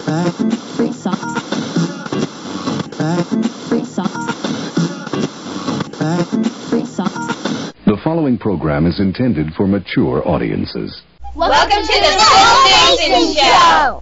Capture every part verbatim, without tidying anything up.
Free socks. Free socks. Free socks. The following program is intended for mature audiences. Welcome to the Phil Mason Show!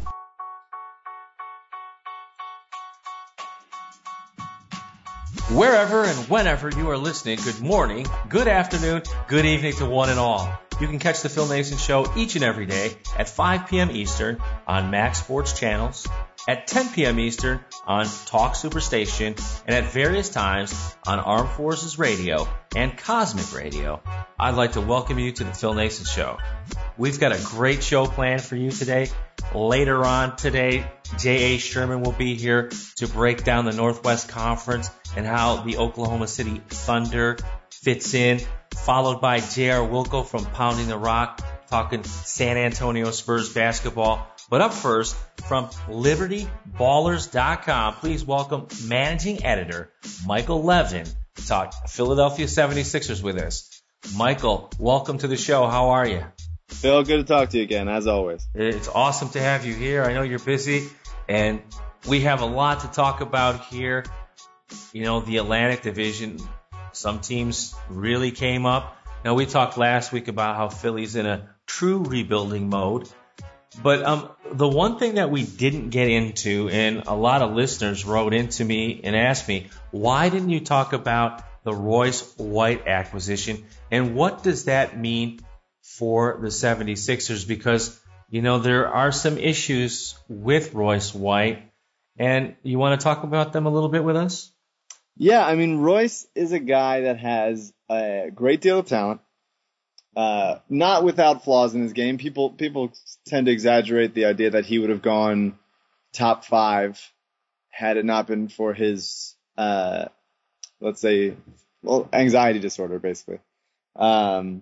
Wherever and whenever you are listening, good morning, good afternoon, good evening to one and all. You can catch the Phil Mason Show each and every day at five p.m. Eastern on Max Sports Channels, at ten p.m. Eastern on Talk Superstation, and at various times on Armed Forces Radio and Cosmic Radio. I'd like to welcome you to the Phil Mason Show. We've got a great show planned for you today. Later on today, J A. Sherman will be here to break down the Northwest Conference and how the Oklahoma City Thunder fits in, followed by J R. Wilco from Pounding the Rock, talking San Antonio Spurs basketball. But up first, from Liberty Ballers dot com, please welcome Managing Editor Michael Levin to talk Philadelphia seventy-sixers with us. Michael, welcome to the show. How are you? Phil, good to talk to you again, as always. It's awesome to have you here. I know you're busy, and we have a lot to talk about here. You know, the Atlantic Division, some teams really came up. Now, we talked last week about how Philly's in a true rebuilding mode. But um, the one thing that we didn't get into, and a lot of listeners wrote into me and asked me, why didn't you talk about the Royce White acquisition, and what does that mean for the seventy-sixers? Because, you know, there are some issues with Royce White, and you want to talk about them a little bit with us? Yeah, I mean, Royce is a guy that has a great deal of talent, uh, not without flaws in his game. People people tend to exaggerate the idea that he would have gone top five had it not been for his, uh, let's say, well, anxiety disorder, basically. Um,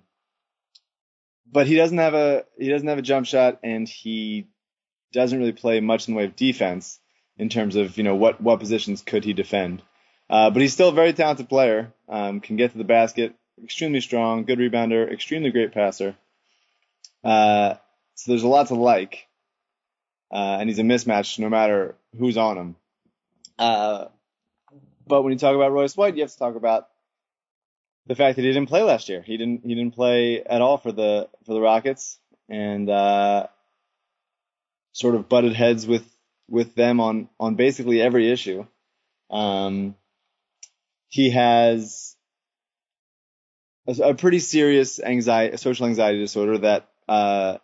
but he doesn't have a he doesn't have a jump shot, and he doesn't really play much in the way of defense in terms of, you know, what what positions could he defend. Uh, but he's still a very talented player, um, can get to the basket, extremely strong, good rebounder, extremely great passer. Uh, so there's a lot to like, uh, and he's a mismatch no matter who's on him. Uh, but when you talk about Royce White, you have to talk about the fact that he didn't play last year. He didn't he didn't play at all for the for the Rockets, and uh, sort of butted heads with, with them on, on basically every issue. Um, He has a, a pretty serious anxiety, social anxiety disorder that uh,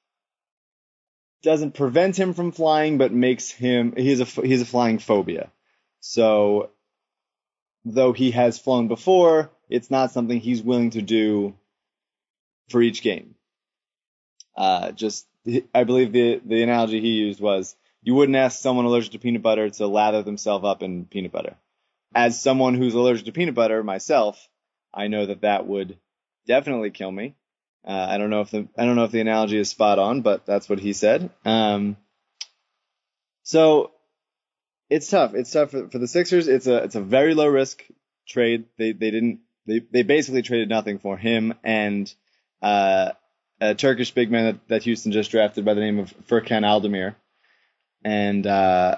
doesn't prevent him from flying, but makes him he has a he has a flying phobia. So, though he has flown before, it's not something he's willing to do for each game. Uh, just I believe the the analogy he used was, you wouldn't ask someone allergic to peanut butter to lather themselves up in peanut butter. As someone who's allergic to peanut butter myself, I know that that would definitely kill me. Uh, I don't know if the I don't know if the analogy is spot on, but that's what he said. Um, so it's tough. It's tough for, for the Sixers. It's a it's a very low risk trade. They they didn't they they basically traded nothing for him and uh, a Turkish big man that, that Houston just drafted by the name of Furkan Aldemir, and uh,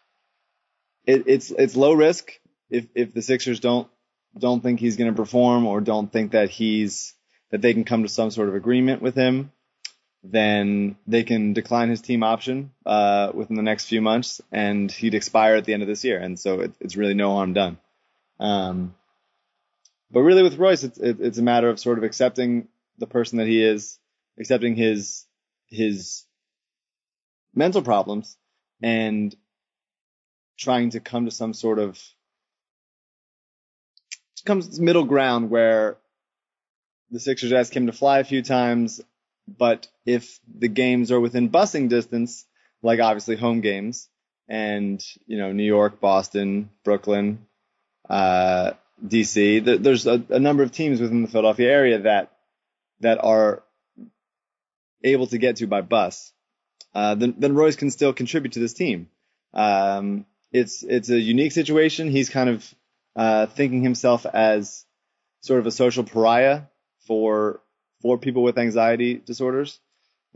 it, it's it's low risk. If if the Sixers don't don't think he's going to perform, or don't think that he's that they can come to some sort of agreement with him, then they can decline his team option uh, within the next few months, and he'd expire at the end of this year. And so it, it's really no harm done. Um, but really, with Royce, it's it, it's a matter of sort of accepting the person that he is, accepting his his mental problems, and trying to come to some sort of comes middle ground where the Sixers ask him to fly a few times, but if the games are within busing distance, like obviously home games, and, you know, New York, Boston, Brooklyn, uh, D C, th- there's a, a number of teams within the Philadelphia area that that are able to get to by bus, uh, then, then Royce can still contribute to this team. Um, it's it's a unique situation. He's kind of uh, thinking himself as sort of a social pariah for for people with anxiety disorders.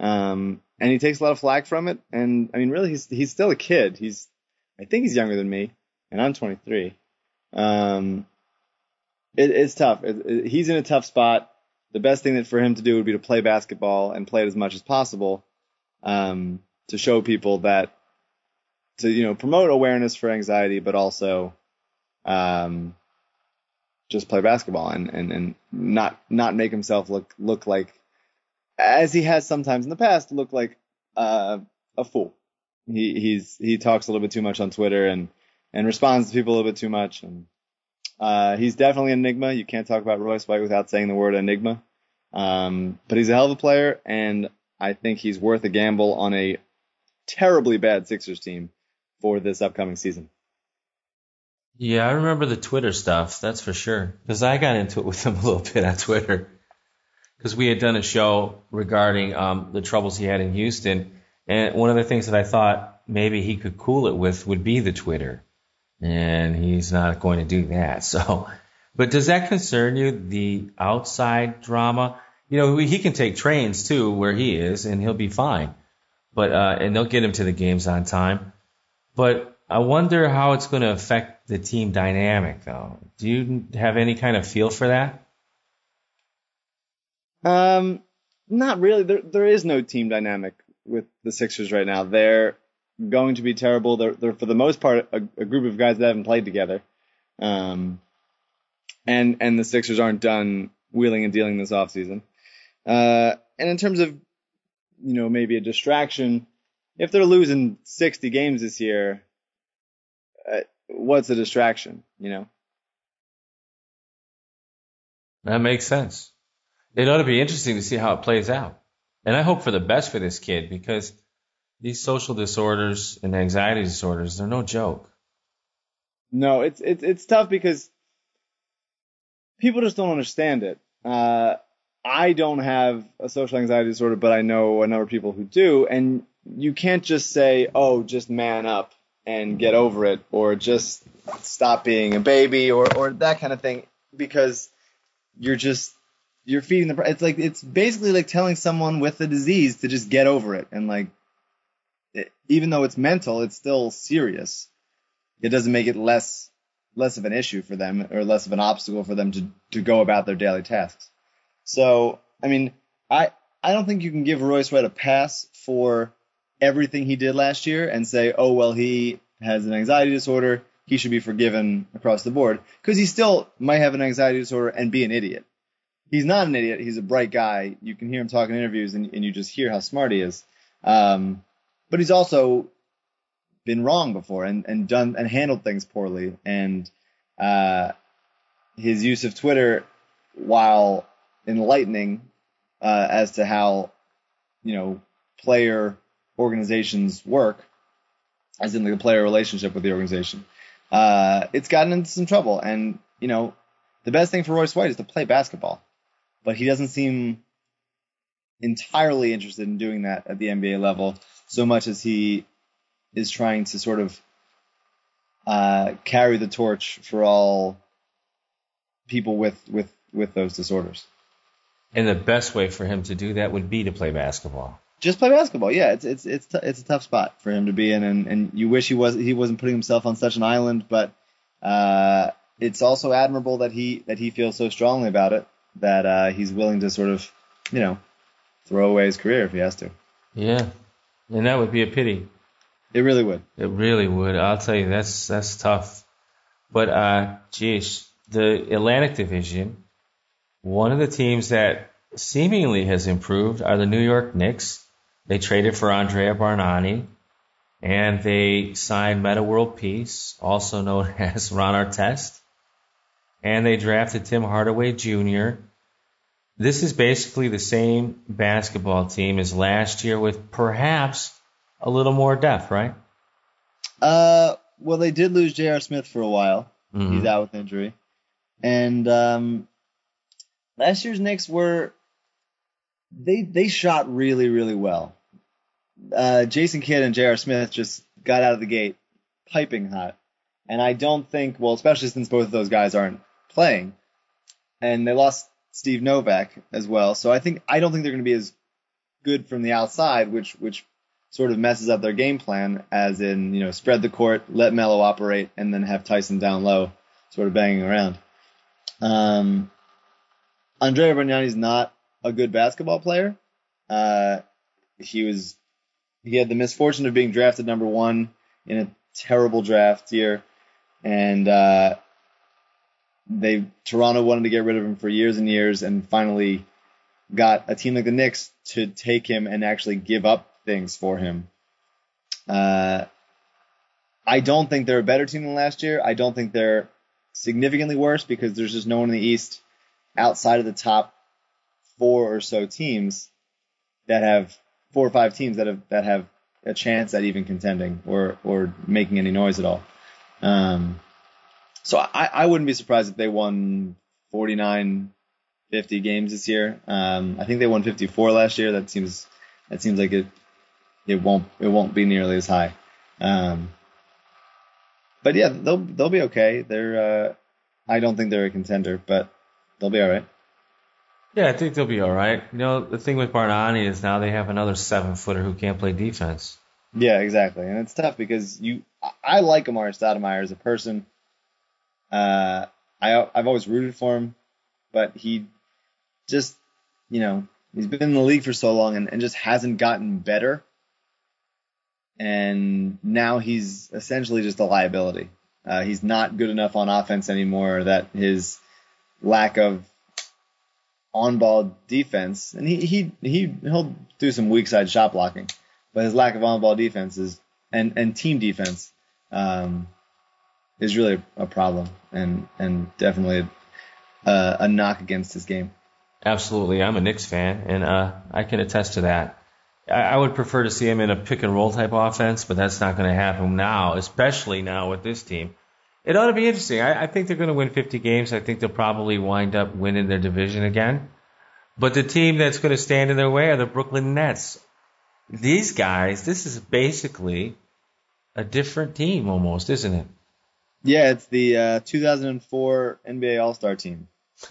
Um, and he takes a lot of flack from it. And I mean, really, he's he's still a kid. He's I think he's younger than me, and I'm twenty-three. Um, it, it's tough. It, it, he's in a tough spot. The best thing that for him to do would be to play basketball and play it as much as possible, um, to show people that, to, you know, promote awareness for anxiety, but also, um, just play basketball and, and, and not, not make himself look, look like, as he has sometimes in the past, look like, uh, a fool. He, he's, he talks a little bit too much on Twitter and, and responds to people a little bit too much. And, Uh, he's definitely an enigma. You can't talk about Royce White without saying the word enigma. Um, but he's a hell of a player, and I think he's worth a gamble on a terribly bad Sixers team for this upcoming season. Yeah, I remember the Twitter stuff, that's for sure. Because I got into it with him a little bit on Twitter. Because we had done a show regarding um, the troubles he had in Houston. And one of the things that I thought maybe he could cool it with would be the Twitter. And he's not going to do that. So, but does that concern you, the outside drama? You know, he can take trains too where he is, and he'll be fine. But uh, and they'll get him to the games on time. But I wonder how it's going to affect the team dynamic, though. Do you have any kind of feel for that? Um, not really. There, there is no team dynamic with the Sixers right now. They're going to be terrible. They're, they're for the most part, a, a group of guys that haven't played together. Um, and, and the Sixers aren't done wheeling and dealing this offseason. Uh, and in terms of, you know, maybe a distraction, if they're losing sixty games this year, uh, what's a distraction, you know? That makes sense. It ought to be interesting to see how it plays out. And I hope for the best for this kid, because these social disorders and anxiety disorders, they're no joke. No, it's it's it's tough because people just don't understand it. Uh, I don't have a social anxiety disorder, but I know a number of people who do, and you can't just say, "Oh, just man up and get over it," or just stop being a baby, or or that kind of thing, because you're just you're feeding the. It's like it's basically like telling someone with the disease to just get over it, and like. It, even though it's mental, it's still serious. It doesn't make it less less of an issue for them or less of an obstacle for them to, to go about their daily tasks. So, I mean, I I don't think you can give Royce White a pass for everything he did last year and say, oh, well, he has an anxiety disorder, he should be forgiven across the board, because he still might have an anxiety disorder and be an idiot. He's not an idiot. He's a bright guy. You can hear him talk in interviews, and, and you just hear how smart he is. Um, But he's also been wrong before and, and done and handled things poorly. And uh, his use of Twitter, while enlightening uh, as to how, you know, player organizations work, as in the player relationship with the organization, uh, it's gotten into some trouble. And, you know, the best thing for Royce White is to play basketball. But he doesn't seem entirely interested in doing that at the N B A level, so much as he is trying to sort of uh, carry the torch for all people with, with, with those disorders. And the best way for him to do that would be to play basketball. Just play basketball, yeah. It's it's it's t- it's a tough spot for him to be in, and, and you wish he was he wasn't putting himself on such an island. But uh, it's also admirable that he that he feels so strongly about it that uh, he's willing to sort of, you know, throw away his career if he has to. Yeah, and that would be a pity. It really would. It really would. I'll tell you, that's that's tough. But uh, geez, the Atlantic Division, one of the teams that seemingly has improved are the New York Knicks. They traded for Andrea Bargnani, and they signed Metta World Peace, also known as Ron Artest, and they drafted Tim Hardaway Junior This is basically the same basketball team as last year, with perhaps a little more depth, right? Uh, well, they did lose J R. Smith for a while. Mm-hmm. He's out with injury. And um, last year's Knicks were they they shot really, really well. Uh, Jason Kidd and J R. Smith just got out of the gate piping hot. And I don't think, well, especially since both of those guys aren't playing, and they lost Steve Novak as well. So I think I don't think they're going to be as good from the outside, which which sort of messes up their game plan, as in, you know, spread the court, let Melo operate, and then have Tyson down low, sort of banging around. Um, Andrea Bargnani's not a good basketball player. Uh, he was he had the misfortune of being drafted number one in a terrible draft year, and uh, they Toronto wanted to get rid of him for years and years, and finally got a team like the Knicks to take him and actually give up things for him. Uh, I don't think they're a better team than last year. I don't think they're significantly worse, because there's just no one in the East outside of the top four or so teams that have four or five teams that have that have a chance at even contending or or making any noise at all. Um, so I, I wouldn't be surprised if they won forty-nine, fifty games this year. Um, I think they won fifty-four last year. That seems that seems like it it won't it won't be nearly as high. Um, but yeah, they'll they'll be okay. They're uh, I don't think they're a contender, but they'll be all right. Yeah, I think they'll be all right. You know, the thing with Bargnani is now they have another seven-footer who can't play defense. Yeah, exactly. And it's tough because you, I like Amari Stoudemire as a person. Uh, I, I've always rooted for him, but he just, you know, he's been in the league for so long and, and just hasn't gotten better. And now he's essentially just a liability. Uh, he's not good enough on offense anymore, that his lack of on-ball defense, and he, he, he, he'll do some weak side shot blocking, but his lack of on-ball defense is, and, and team defense, um, is really a problem, and, and definitely a, a knock against his game. Absolutely. I'm a Knicks fan, and, uh, I can attest to that. I, I would prefer to see him in a pick and roll type offense, but that's not going to happen now, especially now with this team. It ought to be interesting. I, I think they're going to win fifty games. I think they'll probably wind up winning their division again. But the team that's going to stand in their way are the Brooklyn Nets. These guys, this is basically a different team almost, isn't it? Yeah, it's the uh, two thousand four N B A All-Star team.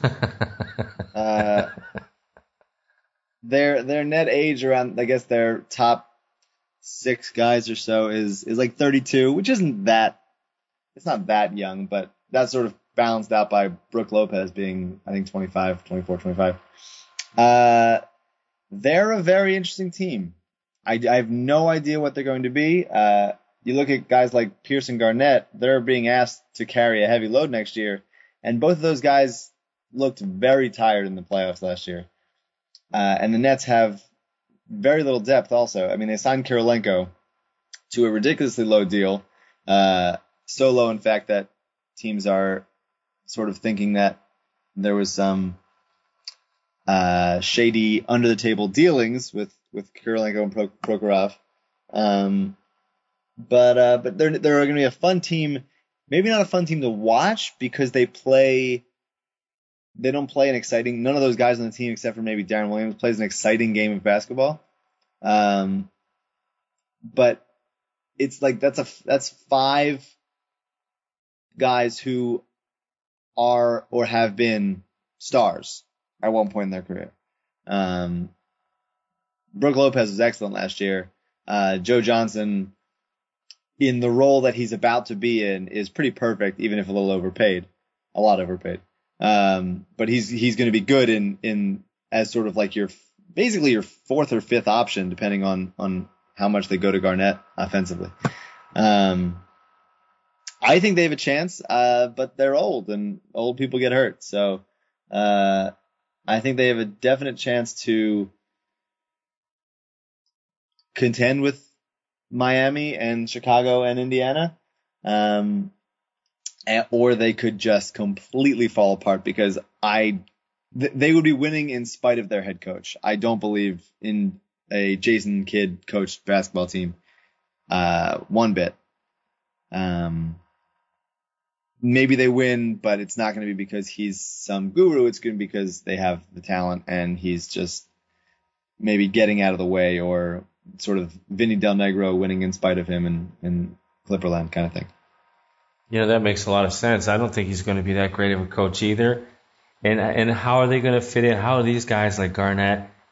uh, their their net age around, I guess their top six guys or so is is like thirty-two, which isn't that. It's not that young, but that's sort of balanced out by Brook Lopez being, I think, twenty-five, twenty-four, twenty-five. Uh, they're a very interesting team. I, I have no idea what they're going to be. Uh, you look at guys like Pierce and Garnett, they're being asked to carry a heavy load next year, and both of those guys looked very tired in the playoffs last year. Uh, and the Nets have very little depth also. I mean, they signed Kirilenko to a ridiculously low deal. Uh, So low, in fact, that teams are sort of thinking that there was some uh, shady under-the-table dealings with, with Kirilenko and Pro- Prokhorov. Um, but uh, but they're they're going to be a fun team. Maybe not a fun team to watch because they play. They don't play an exciting. None of those guys on the team, except for maybe Darren Williams, plays an exciting game of basketball. Um, but it's like that's a that's five guys who are or have been stars at one point in their career. Um, Brook Lopez was excellent last year. Uh, Joe Johnson, in the role that he's about to be in, is pretty perfect, even if a little overpaid, a lot overpaid. Um, but he's he's going to be good in in as sort of like your basically your fourth or fifth option, depending on on how much they go to Garnett offensively. Um, I think they have a chance, uh, but they're old, and old people get hurt. So uh, I think they have a definite chance to contend with Miami and Chicago and Indiana, um, and, or they could just completely fall apart because I th- they would be winning in spite of their head coach. I don't believe in a Jason Kidd coached basketball team uh, one bit. Um, maybe they win, but it's not going to be because he's some guru. It's going to be because they have the talent and he's just maybe getting out of the way, or sort of Vinny Del Negro winning in spite of him in, in Clipperland kind of thing. You know, that makes a lot of sense. I don't think he's going to be that great of a coach either. And and how are they going to fit in? How are these guys like Garnett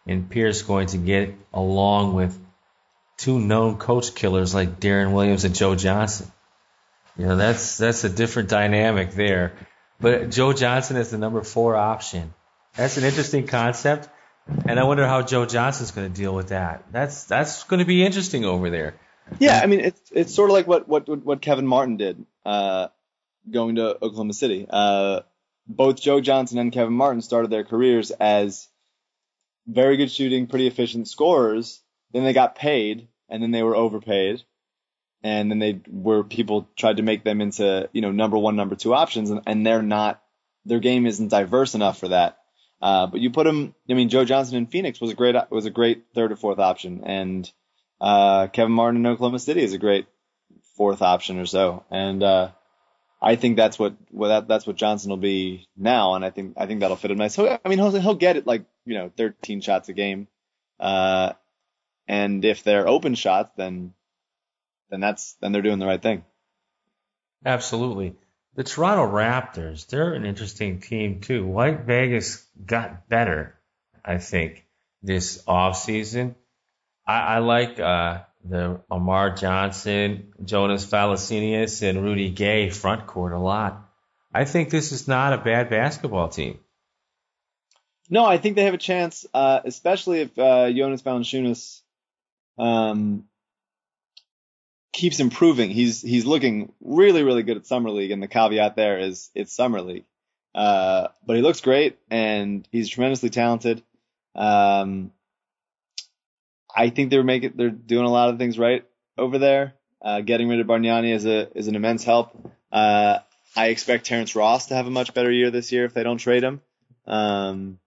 and Pierce going to get along with two known coach killers like Darren Williams and Joe Johnson? You know, that's that's a different dynamic there. But Joe Johnson is the number four option. That's an interesting concept, and I wonder how Joe Johnson's going to deal with that. That's that's going to be interesting over there. Yeah, I mean, it's it's sort of like what what what Kevin Martin did, uh, going to Oklahoma City. Uh, both Joe Johnson and Kevin Martin started their careers as very good shooting, pretty efficient scorers. Then they got paid, and then they were overpaid, and then they were people tried to make them into, you know, number one, number two options, and, and they're not. Their game isn't diverse enough for that. Uh, but you put him. I mean, Joe Johnson in Phoenix was a great was a great third or fourth option, and uh, Kevin Martin in Oklahoma City is a great fourth option or so. And uh, I think that's what well, that, that's what Johnson will be now, and I think I think that'll fit him nice. So I mean, he'll he'll get it like, you know, thirteen shots a game, uh, and if they're open shots, then then that's then they're doing the right thing. Absolutely. The Toronto Raptors, they're an interesting team too. White Vegas got better, I think, this offseason. I, I like uh, the Amar Johnson, Jonas Valanciunas, and Rudy Gay front court a lot. I think this is not a bad basketball team. No, I think they have a chance, uh, especially if uh, Jonas Valanciunas um, keeps improving. He's he's looking really, really good at Summer League, and the caveat there is it's Summer League. Uh, but he looks great, and he's tremendously talented. Um, I think they're making they're doing a lot of things right over there. Uh, getting rid of Bargnani is a is an immense help. Uh, I expect Terrence Ross to have a much better year this year if they don't trade him. Um,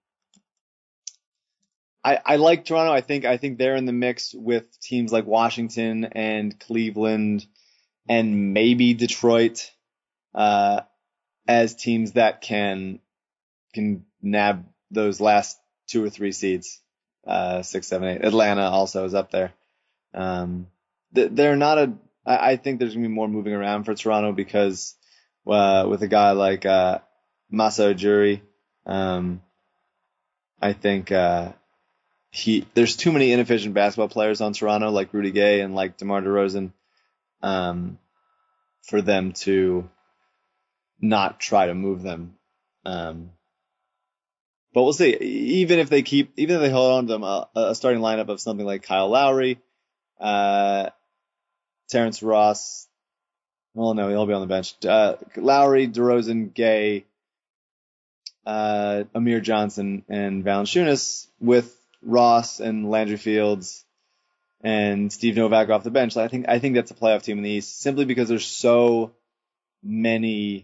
I, I like Toronto. I think I think they're in the mix with teams like Washington and Cleveland and maybe Detroit uh, as teams that can can nab those last two or three seeds, uh, six, seven, eight. Atlanta also is up there. Um, they're not a. I think there's gonna be more moving around for Toronto because uh, with a guy like uh, Masa Ujiri, um, I think. Uh, He there's too many inefficient basketball players on Toronto, like Rudy Gay and like DeMar DeRozan, um, for them to not try to move them. Um, but we'll see. Even if they keep, even if they hold on to them, a, a starting lineup of something like Kyle Lowry, uh, Terrence Ross. Well, no, he'll be on the bench. Uh, Lowry, DeRozan, Gay, uh, Amir Johnson, and Valanciunas with Ross and Landry Fields and Steve Novak off the bench. I think I think that's a playoff team in the East simply because there's so many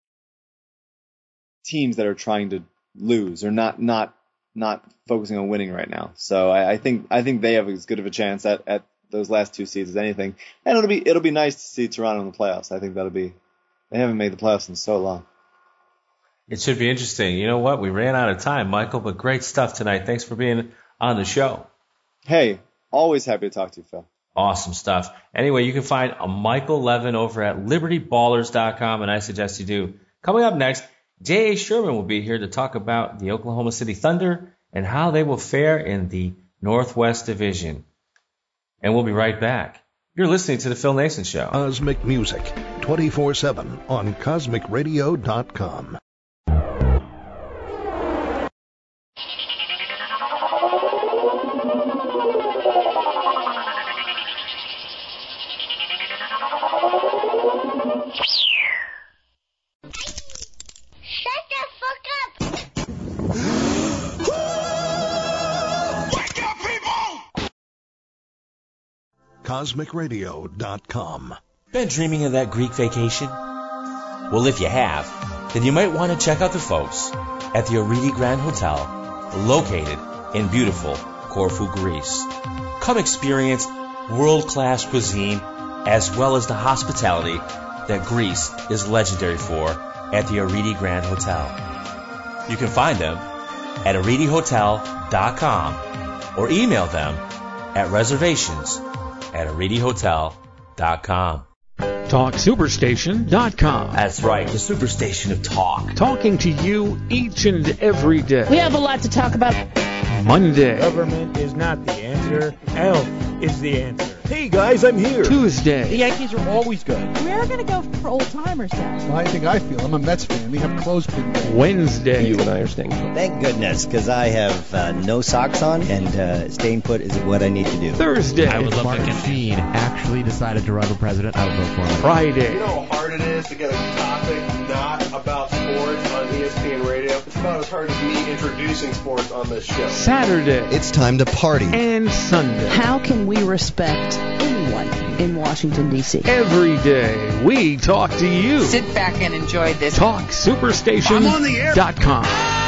teams that are trying to lose or not not not focusing on winning right now. So I, I think I think they have as good of a chance at, at those last two seeds as anything. And it'll be it'll be nice to see Toronto in the playoffs. I think that'll be they haven't made the playoffs in so long. It should be interesting. You know what? We ran out of time, Michael, but great stuff tonight. Thanks for being on the show. Hey, always happy to talk to you, Phil. Awesome stuff. Anyway, you can find a Michael Levin over at liberty ballers dot com, and I suggest you do. Coming up next, J A. Sherman will be here to talk about the Oklahoma City Thunder and how they will fare in the Northwest Division. And we'll be right back. You're listening to The Phil Nason Show. Cosmic Music, twenty-four seven on cosmic radio dot com. cosmic radio dot com. Been dreaming of that Greek vacation? Well, if you have, then you might want to check out the folks at the Oridi Grand Hotel, located in beautiful Corfu, Greece. Come experience world-class cuisine as well as the hospitality that Greece is legendary for at the Oridi Grand Hotel. You can find them at oridi hotel dot com or email them at reservations at oridi hotel dot com. talk superstation dot com. That's right, the superstation of talk. Talking to you each and every day. We have a lot to talk about. Monday. Government is not the answer. Health is the answer. Hey guys, I'm here. Tuesday. The Yankees are always good. We're going to go for old timers now. Well, I think I feel. I'm a Mets fan. We have clothespin day. Wednesday. You and I are staying put. Thank goodness, because I have uh, no socks on, and uh, staying put is what I need to do. Thursday. I would love Martin to get Sheen actually decided to run for president. I would vote for him. Friday. You know how hard it is to get a topic not about sports on E S P N radio? It's about as hard as me introducing sports on this show. Saturday. It's time to party. And Sunday. How can we respect anyone in Washington, D C? Every day, we talk to you. Sit back and enjoy this. Talk Superstation dot com.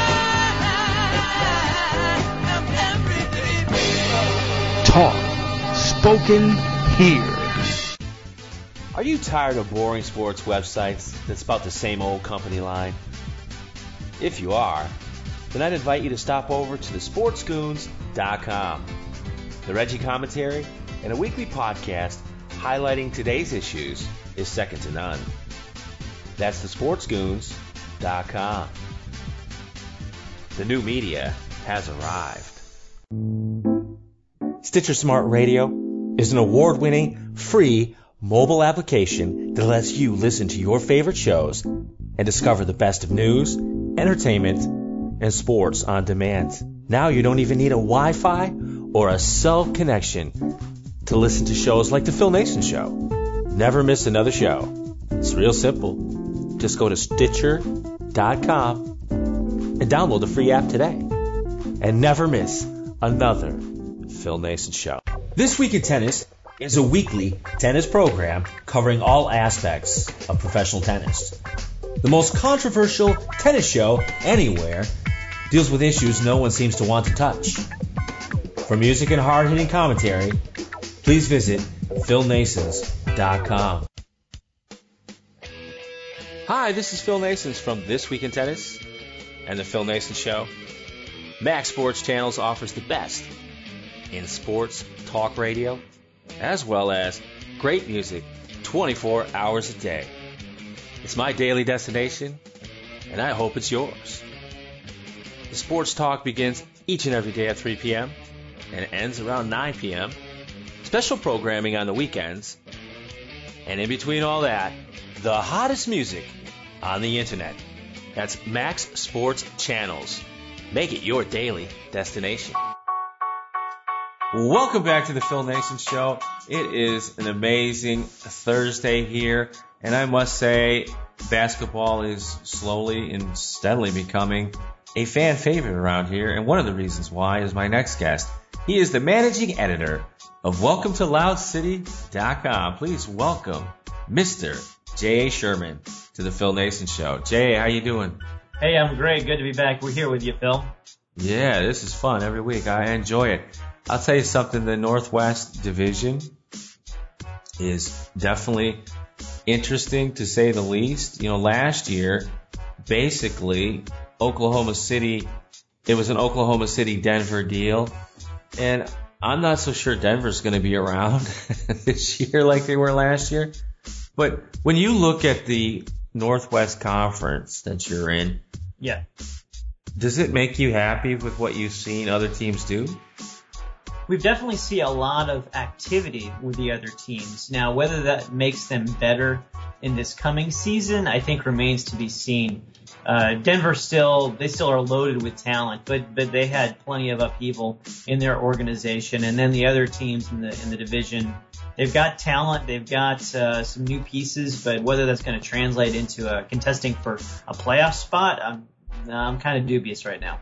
Talk spoken here. Are you tired of boring sports websites that's about the same old company line? If you are, then I'd invite you to stop over to the sports goons dot com. The Reggie commentary and a weekly podcast highlighting today's issues is second to none. That's the sports goons dot com. The new media has arrived. Stitcher Smart Radio is an award-winning, free mobile application that lets you listen to your favorite shows and discover the best of news, entertainment, and sports on demand. Now you don't even need a Wi-Fi or a cell connection to listen to shows like The Phil Nason Show. Never miss another show. It's real simple. Just go to Stitcher dot com and download the free app today. And never miss another Phil Nason Show. This Week in Tennis is a weekly tennis program covering all aspects of professional tennis. The most controversial tennis show anywhere deals with issues no one seems to want to touch. For music and hard-hitting commentary, please visit Phil Nasons dot com. Hi, this is Phil Nasons from This Week in Tennis and the Phil Nason Show. Max Sports Channels offers the best in sports talk radio, as well as great music twenty-four hours a day. It's my daily destination, and I hope it's yours. The sports talk begins each and every day at three p.m. and ends around nine p.m. Special programming on the weekends, and in between all that, the hottest music on the internet. That's Max Sports Channels. Make it your daily destination. Welcome back to the Phil Nason Show. It is an amazing Thursday here, and I must say basketball is slowly and steadily becoming a fan favorite around here, and one of the reasons why is my next guest. He is the managing editor of Welcome to Loud City dot com. Please welcome Mister J A. Sherman to the Phil Nason Show. Jay, how you doing? Hey, I'm great. Good to be back. We're here with you, Phil. Yeah, this is fun every week. I enjoy it. I'll tell you something, the Northwest Division is definitely interesting to say the least. You know, last year, basically, Oklahoma City, it was an Oklahoma City-Denver deal, and I'm not so sure Denver's going to be around this year like they were last year. But when you look at the Northwest Conference that you're in, yeah, does it make you happy with what you've seen other teams do? We've definitely seen a lot of activity with the other teams. Now, whether that makes them better in this coming season, I think remains to be seen. Uh, Denver still, they still are loaded with talent, but, but they had plenty of upheaval in their organization. And then the other teams in the, in the division, they've got talent, they've got, uh, some new pieces, but whether that's going to translate into a contesting for a playoff spot, I'm, I'm kind of dubious right now.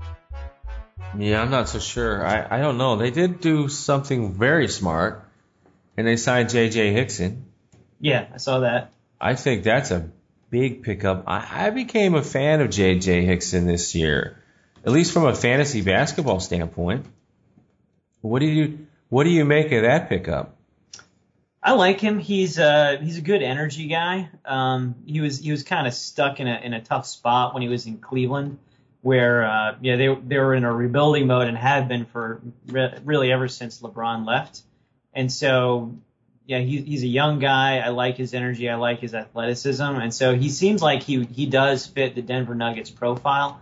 Yeah, I'm not so sure. I, I don't know. They did do something very smart, and they signed J J. Hickson. Yeah, I saw that. I think that's a big pickup. I, I became a fan of J J. Hickson this year, at least from a fantasy basketball standpoint. What do you what do you make of that pickup? I like him. He's uh he's a good energy guy. Um, he was he was kind of stuck in a in a tough spot when he was in Cleveland, where uh, yeah they they were in a rebuilding mode and have been for re- really ever since LeBron left. And so yeah, he, he's a young guy. I like his energy. I like his athleticism, and so he seems like he he does fit the Denver Nuggets profile.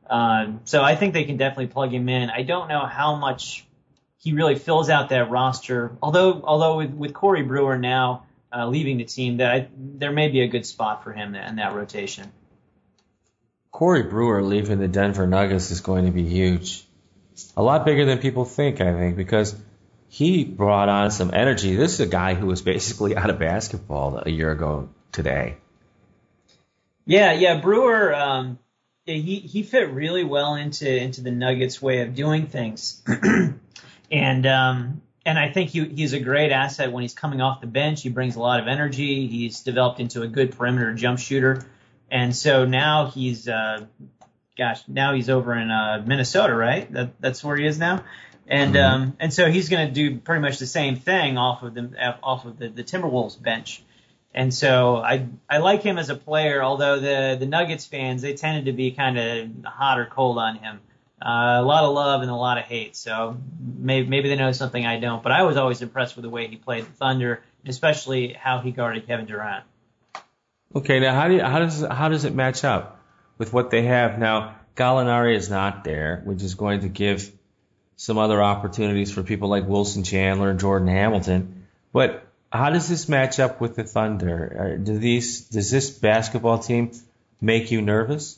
Uh, so I think they can definitely plug him in. I don't know how much he really fills out that roster. Although, although with, with Corey Brewer now uh, leaving the team, that I, there may be a good spot for him in that rotation. Corey Brewer leaving the Denver Nuggets is going to be huge. A lot bigger than people think, I think, because he brought on some energy. This is a guy who was basically out of basketball a year ago today. Yeah, yeah, Brewer, um, he he fit really well into into the Nuggets' way of doing things, and um, and I think he he's a great asset when he's coming off the bench. He brings a lot of energy. He's developed into a good perimeter jump shooter. And so now he's, uh, gosh, now he's over in uh, Minnesota, right? That, that's where he is now. And mm-hmm. um, and so he's going to do pretty much the same thing off of the off of the, the Timberwolves bench. And so I I like him as a player, although the the Nuggets fans, they tended to be kind of hot or cold on him. Uh, a lot of love and a lot of hate. So maybe maybe they know something I don't. But I was always impressed with the way he played the Thunder, especially how he guarded Kevin Durant. Okay, now how do you, how does how does it match up with what they have now? Gallinari is not there, which is going to give some other opportunities for people like Wilson Chandler and Jordan Hamilton. But how does this match up with the Thunder? Do these does this basketball team make you nervous?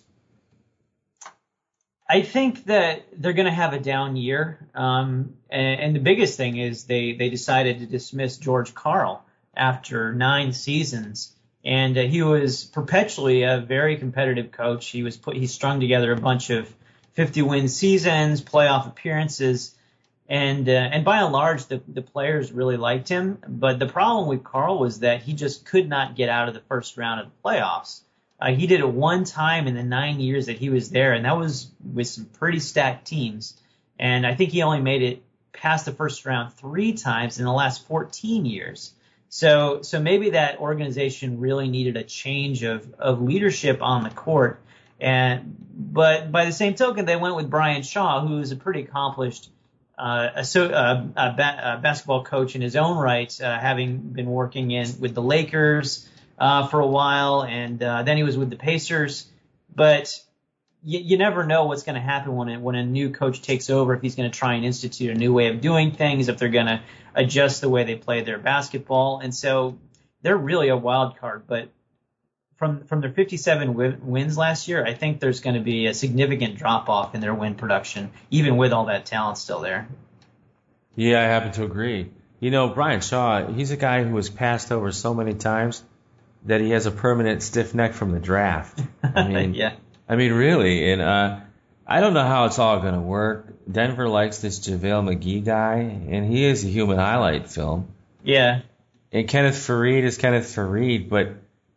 I think that they're going to have a down year, um, and, and the biggest thing is they they decided to dismiss George Karl after nine seasons. And uh, he was perpetually a very competitive coach. He was put, he strung together a bunch of fifty-win seasons, playoff appearances, and uh, and by and large, the the players really liked him. But the problem with Karl was that he just could not get out of the first round of the playoffs. Uh, he did it one time in the nine years that he was there, and that was with some pretty stacked teams. And I think he only made it past the first round three times in the last fourteen years. So, so maybe that organization really needed a change of, of leadership on the court. And, but by the same token, they went with Brian Shaw, who is a pretty accomplished, uh, a, uh, a, ba- a basketball coach in his own right, uh, having been working in with the Lakers, uh, for a while. And, uh, then he was with the Pacers. But you, you never know what's going to happen when it, when a new coach takes over, if he's going to try and institute a new way of doing things, if they're going to adjust the way they play their basketball. And so they're really a wild card. But from from their fifty-seven w- wins last year, I think there's going to be a significant drop-off in their win production, even with all that talent still there. Yeah, I happen to agree. You know, Brian Shaw, he's a guy who was passed over so many times that he has a permanent stiff neck from the draft. I mean, yeah. I mean, really. And uh, I don't know how it's all going to work. Denver likes this JaVale McGee guy, and he is a human highlight film. Yeah. And Kenneth Faried is Kenneth Faried, but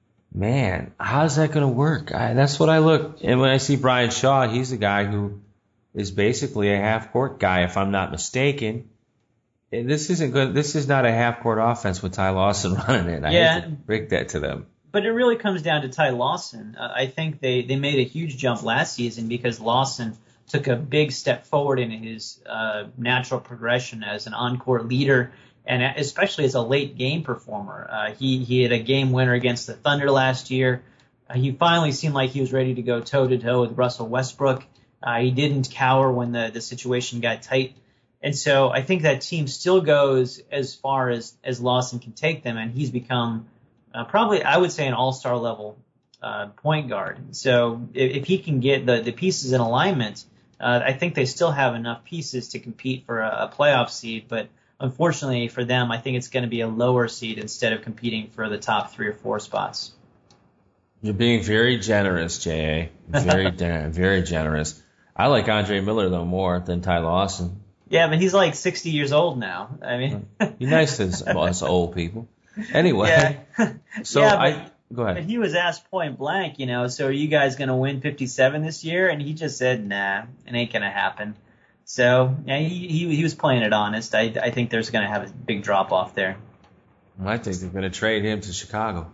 man, how's that going to work? I, that's what I look. And when I see Brian Shaw, he's a guy who is basically a half-court guy, if I'm not mistaken. And this isn't good. This is not a half-court offense with Ty Lawson running it. I yeah. hate to break that to them. But it really comes down to Ty Lawson. Uh, I think they, they made a huge jump last season because Lawson took a big step forward in his uh, natural progression as an on-court leader, and especially as a late game performer. Uh, he, he had a game winner against the Thunder last year. Uh, he finally seemed like he was ready to go toe-to-toe with Russell Westbrook. Uh, he didn't cower when the, the situation got tight. And so I think that team still goes as far as, as Lawson can take them, and he's become uh, probably, I would say, an all-star level uh, point guard. So if, if he can get the, the pieces in alignment, uh, I think they still have enough pieces to compete for a, a playoff seed. But unfortunately for them, I think it's going to be a lower seed instead of competing for the top three or four spots. You're being very generous, J A. Very, very generous. I like Andre Miller, though, more than Ty Lawson. Yeah, but he's like sixty years old now. I mean, you're nice to us old people. Anyway, yeah. so yeah, but, I go ahead. But he was asked point blank, you know, so are you guys going to win fifty-seven this year? And he just said, nah, it ain't going to happen. So yeah, he, he he was playing it honest. I I think there's going to have a big drop off there. I think they're going to trade him to Chicago.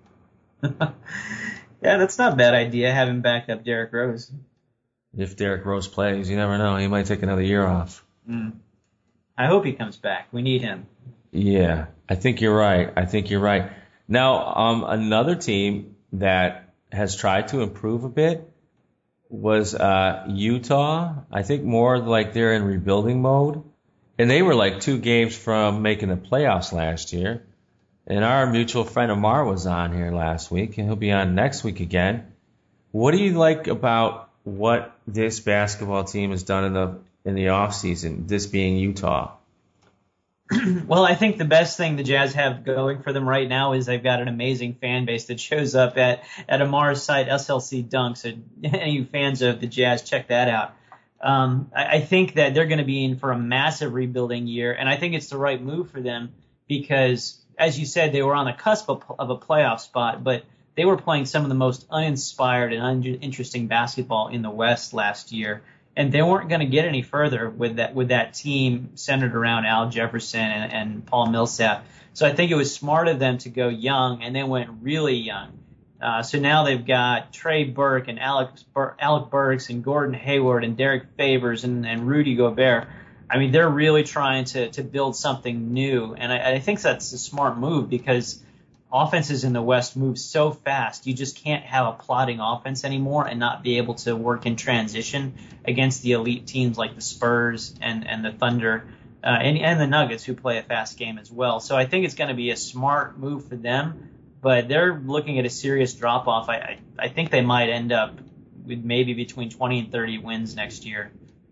Yeah, that's not a bad idea, having backed up Derrick Rose. If Derrick Rose plays, you never know. He might take another year off. Mm. I hope he comes back. We need him. Yeah, I think you're right. I think you're right. Now, um, another team that has tried to improve a bit was uh, Utah. I think more like they're in rebuilding mode. And they were like two games from making the playoffs last year. And our mutual friend Amar was on here last week, and he'll be on next week again. What do you like about what this basketball team has done in the in the off season, this being Utah? Well, I think the best thing the Jazz have going for them right now is they've got an amazing fan base that shows up at, at Amar's site, S L C Dunk. So any fans of the Jazz, check that out. Um, I, I think that they're going to be in for a massive rebuilding year, and I think it's the right move for them because, as you said, they were on the cusp of, of a playoff spot, but they were playing some of the most uninspired and uninteresting basketball in the West last year. And they weren't going to get any further with that with that team centered around Al Jefferson and, and Paul Millsap. So I think it was smart of them to go young, and they went really young. Uh, so now they've got Trey Burke and Alex Bur- Alec Burks and Gordon Hayward and Derek Favors and, and Rudy Gobert. I mean, they're really trying to to build something new, and I, I think that's a smart move because offenses in the West move so fast. You just can't have a plodding offense anymore and not be able to work in transition against the elite teams like the Spurs and, and the Thunder uh, and, and the Nuggets, who play a fast game as well. So I think it's going to be a smart move for them, but they're looking at a serious drop-off. I, I, I think they might end up with maybe between twenty and thirty wins next year.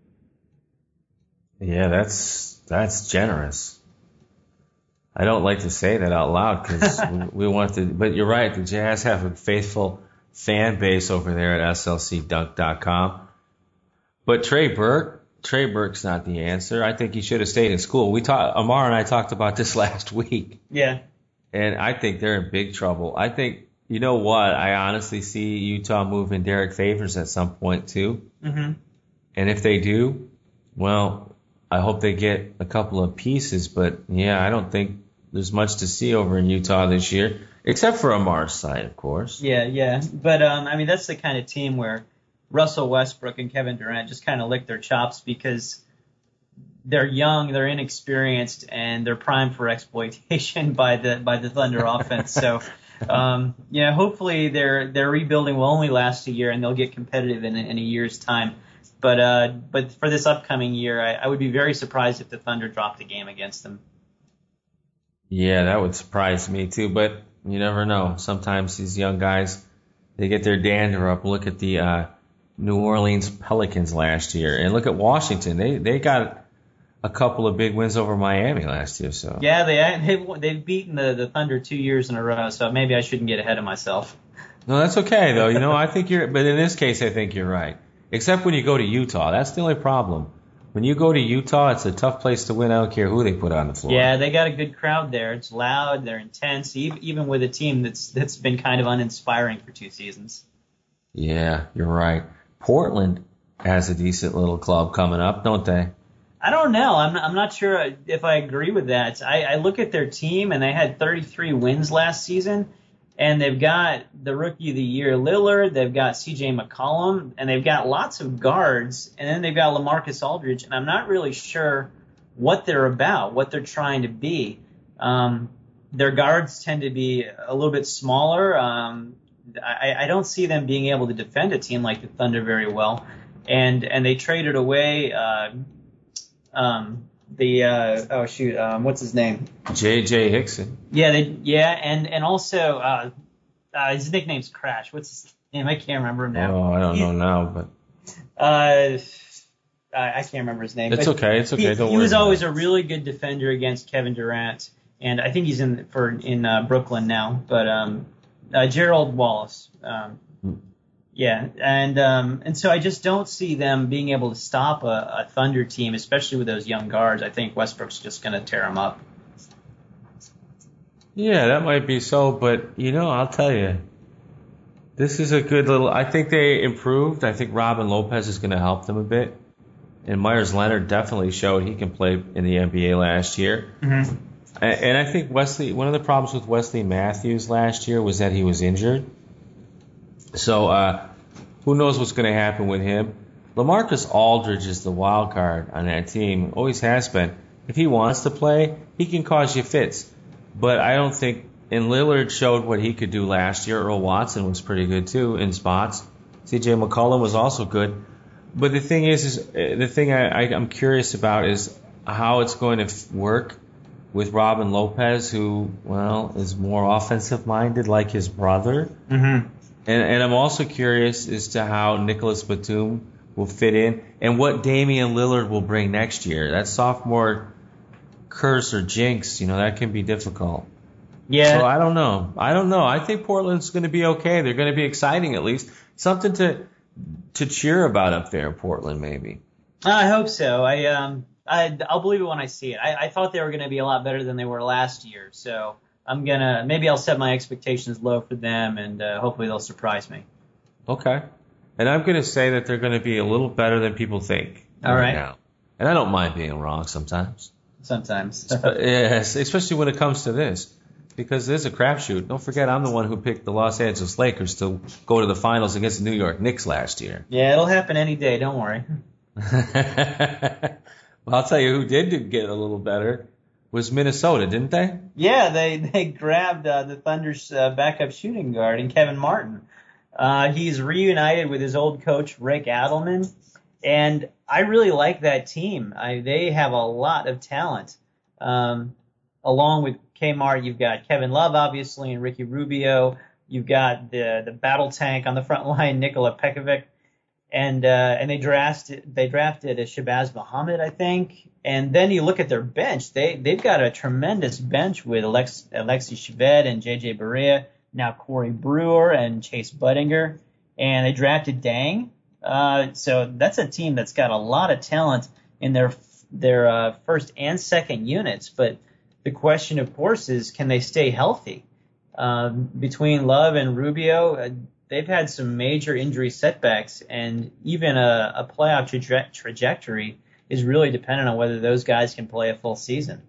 Yeah, that's that's generous. I don't like to say that out loud because we, we want to, but you're right. The Jazz have a faithful fan base over there at S L C dunk dot com. But Trey Burke, Trey Burke's not the answer. I think he should have stayed in school. We talked, Amar and I talked about this last week. Yeah. And I think they're in big trouble. I think, you know what? I honestly see Utah moving Derek Favors at some point too. Mm-hmm. And if they do, well, I hope they get a couple of pieces. But yeah, I don't think there's much to see over in Utah this year, except for Amar's side, of course. Yeah, yeah. But, um, I mean, that's the kind of team where Russell Westbrook and Kevin Durant just kind of lick their chops because they're young, they're inexperienced, and they're primed for exploitation by the by the Thunder offense. So, um, yeah, hopefully their their rebuilding will only last a year and they'll get competitive in, in a year's time. But uh, but for this upcoming year, I, I would be very surprised if the Thunder dropped a game against them. Yeah, that would surprise me too, but you never know. Sometimes these young guys, they get their dander up. Look at the uh, New Orleans Pelicans last year, and look at Washington. They they got a couple of big wins over Miami last year. So yeah, they they've, they've beaten the, the Thunder two years in a row. So maybe I shouldn't get ahead of myself. No, that's okay though. You know, I think you're, but in this case, I think you're right. Except when you go to Utah, that's the only problem. When you go to Utah, it's a tough place to win. I don't care who they put on the floor. Yeah, they got a good crowd there. It's loud, they're intense, even with a team that's that's been kind of uninspiring for two seasons. Yeah, you're right. Portland has a decent little club coming up, don't they? I don't know. I'm not, I'm not sure if I agree with that. I, I look at their team, and they had thirty-three wins last season, and they've got the Rookie of the Year Lillard, they've got C J McCollum, and they've got lots of guards, and then they've got LaMarcus Aldridge, and I'm not really sure what they're about, what they're trying to be. Um, their guards tend to be a little bit smaller. Um, I, I don't see them being able to defend a team like the Thunder very well, and and they traded away uh, um, the uh, oh shoot, um, what's his name? J J Hickson. Yeah, they yeah, and and also uh, uh, his nickname's Crash. What's his name? I can't remember him now. Oh, I don't know now, but uh, I can't remember his name. It's but okay. It's okay. He, don't he worry. was about always it. a really good defender against Kevin Durant, and I think he's in for in uh, Brooklyn now. But um, uh, Gerald Wallace. Um, Yeah, and um, and so I just don't see them being able to stop a, a Thunder team, especially with those young guards. I think Westbrook's just going to tear them up. Yeah, that might be so, but you know, I'll tell you, this is a good little. I think they improved. I think Robin Lopez is going to help them a bit, and Myers Leonard definitely showed he can play in the N B A last year. Mm-hmm. And, and I think Wesley. One of the problems with Wesley Matthews last year was that he was injured. So, uh, who knows what's going to happen with him? LaMarcus Aldridge is the wild card on that team, always has been. If he wants to play, he can cause you fits. But I don't think, and Lillard showed what he could do last year. Earl Watson was pretty good too in spots. C J McCollum was also good. But the thing is, is the thing I, I, I'm curious about is how it's going to f- work with Robin Lopez, who, well, is more offensive-minded like his brother. Mm-hmm. And, and I'm also curious as to how Nicholas Batum will fit in and what Damian Lillard will bring next year. That sophomore curse or jinx, you know, that can be difficult. Yeah. So I don't know. I don't know. I think Portland's going to be okay. They're going to be exciting at least. Something to to cheer about up there in Portland, maybe. I hope so. I um I I'll believe it when I see it. I, I thought they were going to be a lot better than they were last year. So I'm gonna maybe I'll set my expectations low for them, and uh, hopefully they'll surprise me. Okay. And I'm going to say that they're going to be a little better than people think. All right. Now. And I don't mind being wrong sometimes. Sometimes. Yes, especially when it comes to this. Because there's a crapshoot. Don't forget, I'm the one who picked the Los Angeles Lakers to go to the finals against the New York Knicks last year. Yeah, it'll happen any day. Don't worry. Well, I'll tell you who did get a little better was Minnesota, didn't they? Yeah, they they grabbed uh, the Thunder's uh, backup shooting guard in Kevin Martin. Uh, he's reunited with his old coach, Rick Adelman, and I really like that team. I, they have a lot of talent. Um, along with Kmart, you've got Kevin Love, obviously, and Ricky Rubio. You've got the the battle tank on the front line, Nikola Pekovic. And uh, and they drafted they drafted a Shabazz Muhammad, I think. And then you look at their bench; they they've got a tremendous bench with Alex, Alexi Shved and J J Barea, now Corey Brewer and Chase Budinger, and they drafted Dang. Uh, so that's a team that's got a lot of talent in their their uh, first and second units. But the question, of course, is can they stay healthy? Um, between Love and Rubio, uh, they've had some major injury setbacks, and even a, a playoff traje- trajectory is really dependent on whether those guys can play a full season.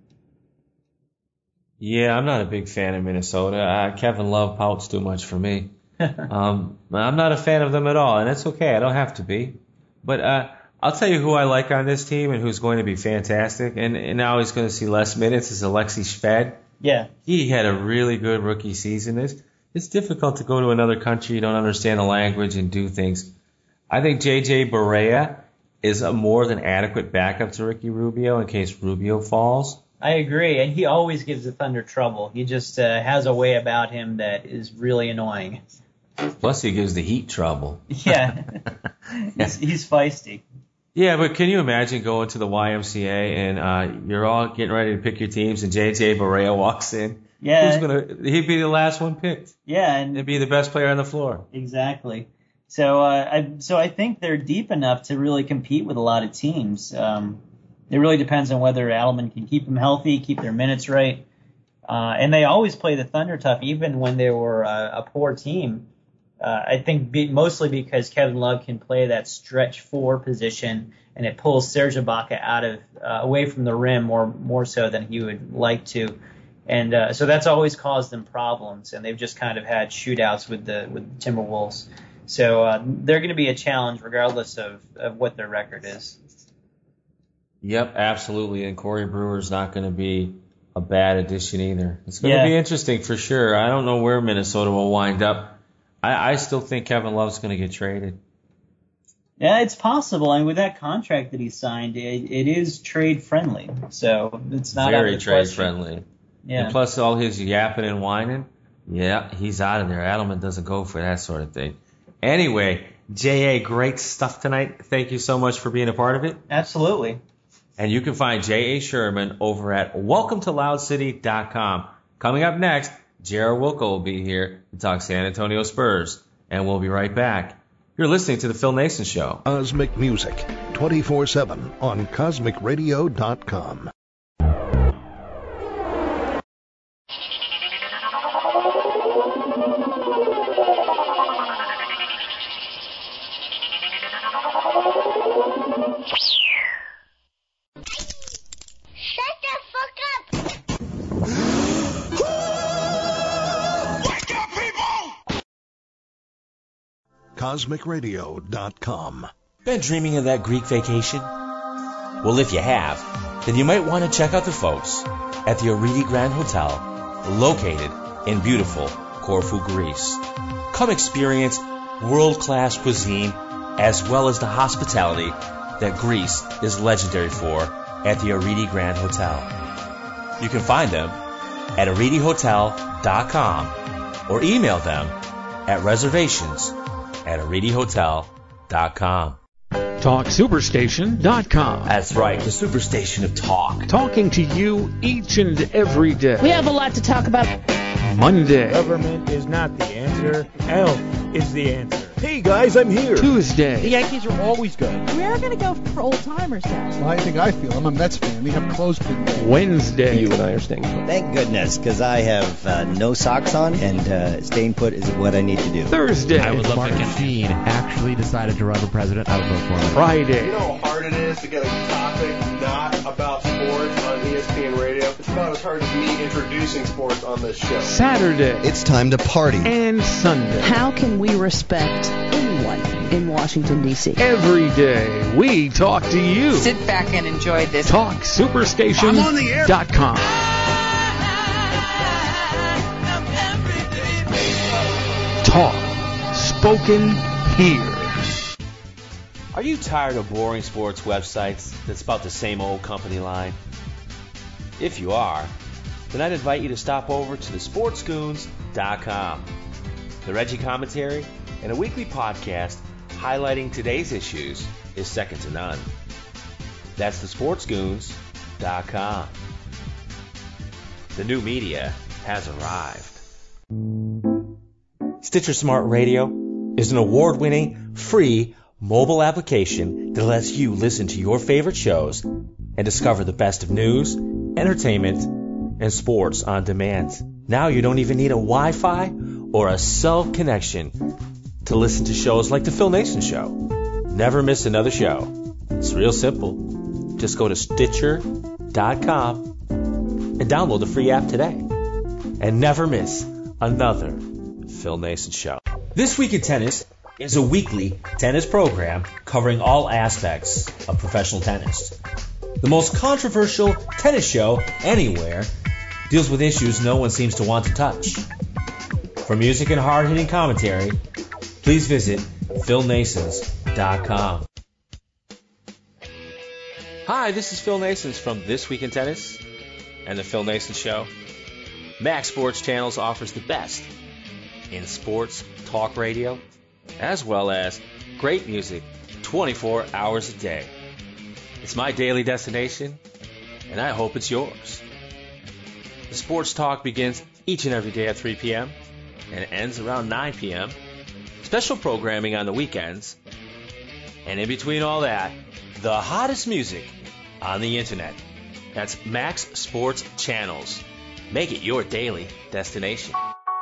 Yeah, I'm not a big fan of Minnesota. Uh, Kevin Love pouts too much for me. um, I'm not a fan of them at all, and it's okay. I don't have to be. But uh, I'll tell you who I like on this team and who's going to be fantastic, and, and now he's going to see less minutes, is Alexi Shved. Yeah. He had a really good rookie season. It's, it's difficult to go to another country, you don't understand the language, and do things. I think J J Barea is a more than adequate backup to Ricky Rubio in case Rubio falls. I agree, and he always gives the Thunder trouble. He just uh, has a way about him that is really annoying. Plus, he gives the Heat trouble. Yeah, he's, he's feisty. Yeah, but can you imagine going to the Y M C A and uh, you're all getting ready to pick your teams, and J J Barea walks in? Yeah, who's gonna? He'd be the last one picked. Yeah, and he'd be the best player on the floor. Exactly. So, uh, I so I think they're deep enough to really compete with a lot of teams. Um, it really depends on whether Adelman can keep them healthy, keep their minutes right, uh, and they always play the Thunder tough, even when they were uh, a poor team. Uh, I think be, mostly because Kevin Love can play that stretch four position, and it pulls Serge Ibaka out of uh, away from the rim more more so than he would like to, and uh, so that's always caused them problems. And they've just kind of had shootouts with the with the Timberwolves. So uh, they're going to be a challenge regardless of, of what their record is. Yep, absolutely. And Corey Brewer's not going to be a bad addition either. It's going to Yeah. be interesting for sure. I don't know where Minnesota will wind up. I, I still think Kevin Love's going to get traded. Yeah, it's possible, and with that contract that he signed, it, it is trade friendly, so it's not Very out of the trade question. friendly. Yeah. And plus all his yapping and whining, yeah, he's out of there. Adelman doesn't go for that sort of thing. Anyway, J A, great stuff tonight. Thank you so much for being a part of it. Absolutely. And you can find J A. Sherman over at welcome to loud city dot com. Coming up next, Jared Wilco will be here to talk San Antonio Spurs, and we'll be right back. You're listening to The Phil Nason Show. Cosmic Music, twenty-four seven on cosmic radio dot com. Shut the fuck up! Wake up, people! cosmic radio dot com. Been dreaming of that Greek vacation? Well, if you have, then you might want to check out the folks at the Aridi Grand Hotel, located in beautiful Corfu, Greece. Come experience world-class cuisine, as well as the hospitality that Greece is legendary for at the Aridi Grand Hotel. You can find them at aridi hotel dot com or email them at reservations at aridi hotel dot com. talk superstation dot com. That's right, the superstation of talk. Talking to you each and every day. We have a lot to talk about. Monday. Government is not the answer. Elf is the answer. Hey guys, I'm here. Tuesday. The Yankees are always good. We're going to go for old timers now. Well, I think I feel. I'm a Mets fan. We have clothespin day. Wednesday. You and I are staying put. Thank goodness, because I have uh, no socks on, and uh, staying put is what I need to do. Thursday. I would love Martin to Sheen actually decided to run for president. I would vote for him. Friday. You know how hard it is to get a topic not about sports on E S P N Radio? It's about as hard as me introducing sports on this show. Saturday. It's time to party. And Sunday. How can we respect anyone in Washington, D C? Every day, we talk to you. Sit back and enjoy this. talk superstation dot com. Talk. Spoken here. Are you tired of boring sports websites that's about the same old company line? If you are, then I'd invite you to stop over to the sports goons dot com. The Reggie commentary and a weekly podcast highlighting today's issues is second to none. That's the sports goons dot com. The new media has arrived. Stitcher Smart Radio is an award-winning, free mobile application that lets you listen to your favorite shows and discover the best of news, entertainment, and sports on demand. Now you don't even need a Wi-Fi or a cell connection to listen to shows like The Phil Nason Show. Never miss another show. It's real simple. Just go to Stitcher dot com and download the free app today. And never miss another Phil Nason Show. This Week in Tennis is a weekly tennis program covering all aspects of professional tennis. The most controversial tennis show anywhere deals with issues no one seems to want to touch. For music and hard-hitting commentary, please visit phil nasons dot com. Hi, this is Phil Nasons from This Week in Tennis and the Phil Nason Show. Max Sports Channels offers the best in sports talk radio, as well as great music twenty-four hours a day. It's my daily destination, and I hope it's yours. The sports talk begins each and every day at three p.m. and ends around nine p.m. Special programming on the weekends, and in between all that, the hottest music on the internet. That's Max Sports Channels. Make it your daily destination.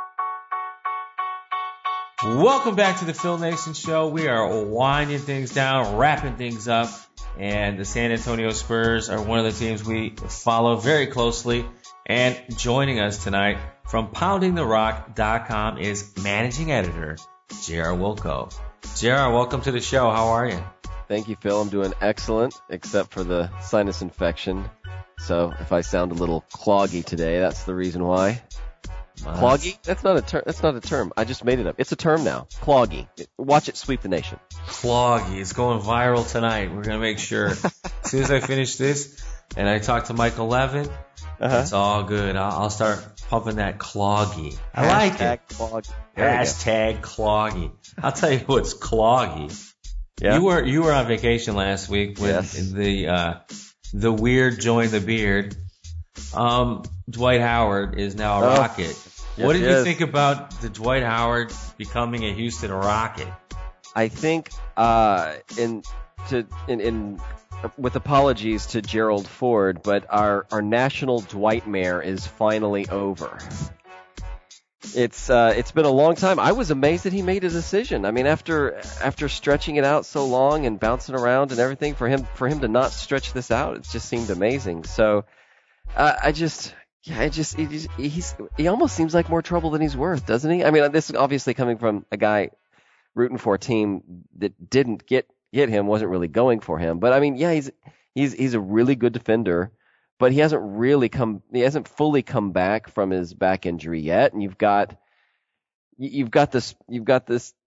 Welcome back to the Phil Nason Show. We are winding things down, wrapping things up, and the San Antonio Spurs are one of the teams we follow very closely. And joining us tonight from pounding the rock dot com is managing editor J R Wilco. J R, welcome to the show. How are you? Thank you, Phil. I'm doing excellent, except for the sinus infection. So if I sound a little cloggy today, that's the reason why. Nice. Cloggy? That's not a term. That's not a term. I just made it up. It's a term now. Cloggy. Watch it sweep the nation. Cloggy. It's going viral tonight. We're gonna make sure. As soon as I finish this and I talk to Michael Levin, uh-huh. It's all good. I'll, I'll start pumping that cloggy. I Hashtag like it. Cloggy. Hashtag cloggy. I'll tell you what's cloggy. Yeah. You were you were on vacation last week when yes. the uh, the weird joined the beard. Um, Dwight Howard is now a oh. Rocket. Yes, what did you is. think about the Dwight Howard becoming a Houston Rocket? I think uh, in to in, in with apologies to Gerald Ford, but our our national Dwightmare is finally over. It's uh, it's been a long time. I was amazed that he made a decision. I mean, after after stretching it out so long and bouncing around and everything, for him for him to not stretch this out, it just seemed amazing. So uh, I just. Yeah, it just, he just he's he almost seems like more trouble than he's worth, doesn't he? I mean, this is obviously coming from a guy rooting for a team that didn't get get him, wasn't really going for him. But I mean, yeah, he's he's he's a really good defender, but he hasn't really come he hasn't fully come back from his back injury yet. And you've got you've got this you've got this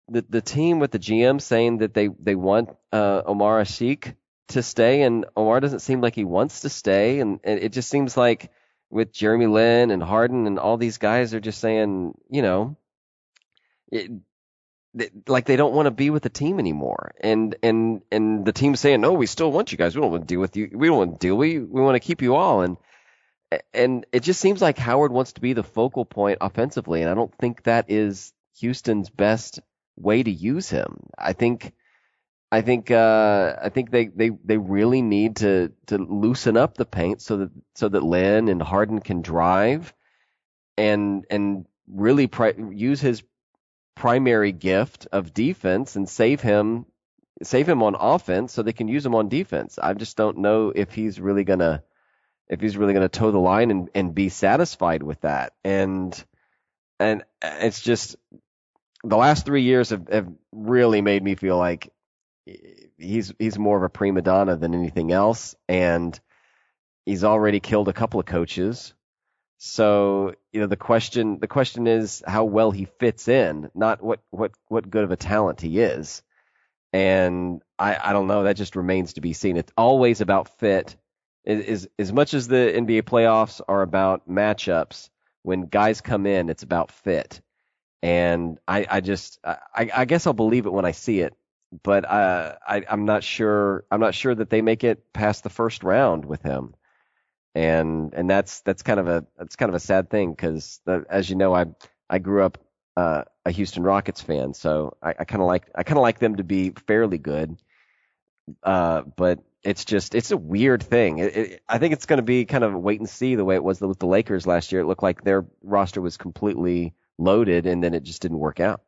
the the team with the G M saying that they they want uh, Omar Asik to stay, and Omar doesn't seem like he wants to stay, and, and it just seems like with Jeremy Lin and Harden and all these guys are just saying, you know, it, they, like they don't want to be with the team anymore, and and and the team's saying, no, we still want you guys. We don't want to deal with you. We don't want to deal. We we want to keep you all, and and it just seems like Howard wants to be the focal point offensively, and I don't think that is Houston's best way to use him. I think. I think uh, I think they, they, they really need to, to loosen up the paint so that so that Lin and Harden can drive and and really pri- use his primary gift of defense and save him save him on offense so they can use him on defense. I just don't know if he's really gonna if he's really gonna toe the line and, and be satisfied with that. And and it's just the last three years have, have really made me feel like he's he's more of a prima donna than anything else, and he's already killed a couple of coaches. So, you know, the question the question is how well he fits in, not what what, what good of a talent he is. And I, I don't know, that just remains to be seen. It's always about fit. It is as much as the N B A playoffs are about matchups, when guys come in, it's about fit. And I, I just I, I guess I'll believe it when I see it. But uh, I, I'm not sure. I'm not sure that they make it past the first round with him, and and that's that's kind of a that's kind of a sad thing because, as you know, I I grew up uh, a Houston Rockets fan, so I, I kind of like I kind of like them to be fairly good. Uh, but it's just it's a weird thing. It, it, I think it's going to be kind of a wait and see the way it was with the Lakers last year. It looked like their roster was completely loaded, and then it just didn't work out.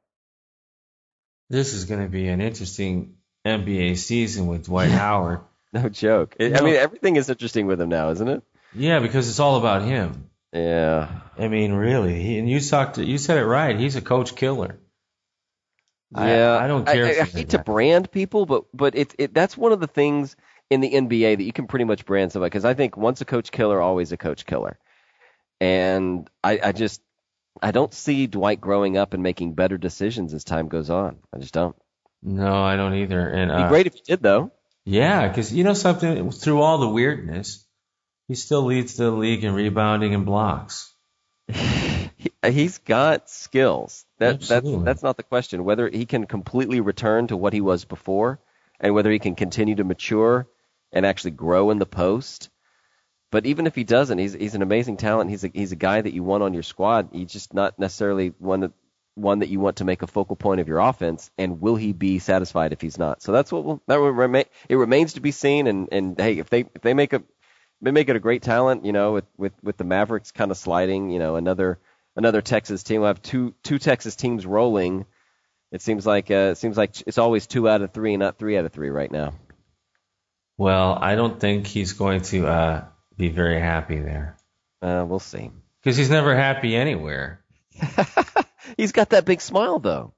This is going to be an interesting N B A season with Dwight Howard. No joke. It, I mean, everything is interesting with him now, isn't it? Yeah, because it's all about him. Yeah. I mean, really. He, and you talked. You said it right. He's a coach killer. Yeah. I, I don't care. I, if I, I hate to brand people, but but it, it that's one of the things in the N B A that you can pretty much brand somebody, because I think once a coach killer, always a coach killer. And I, I just. I don't see Dwight growing up and making better decisions as time goes on. I just don't. No, I don't either. And It'd be uh, great if he did, though. Yeah, because you know something, through all the weirdness, he still leads the league in rebounding and blocks. he, he's got skills. That, that's, that's not the question. Whether he can completely return to what he was before and whether he can continue to mature and actually grow in the post. But even if he doesn't, he's he's an amazing talent. He's a he's a guy that you want on your squad. He's just not necessarily one that one that you want to make a focal point of your offense. And will he be satisfied if he's not? So that's what will that will remain. It remains to be seen. And, and hey, if they if they make a they make it a great talent, you know, with, with, with the Mavericks kind of sliding, you know, another another Texas team. We'll have two two Texas teams rolling. It seems like uh, it seems like it's always two out of three, not three out of three right now. Well, I don't think he's going to. Uh... be very happy there. Uh, we'll see. Because he's never happy anywhere. He's got that big smile, though.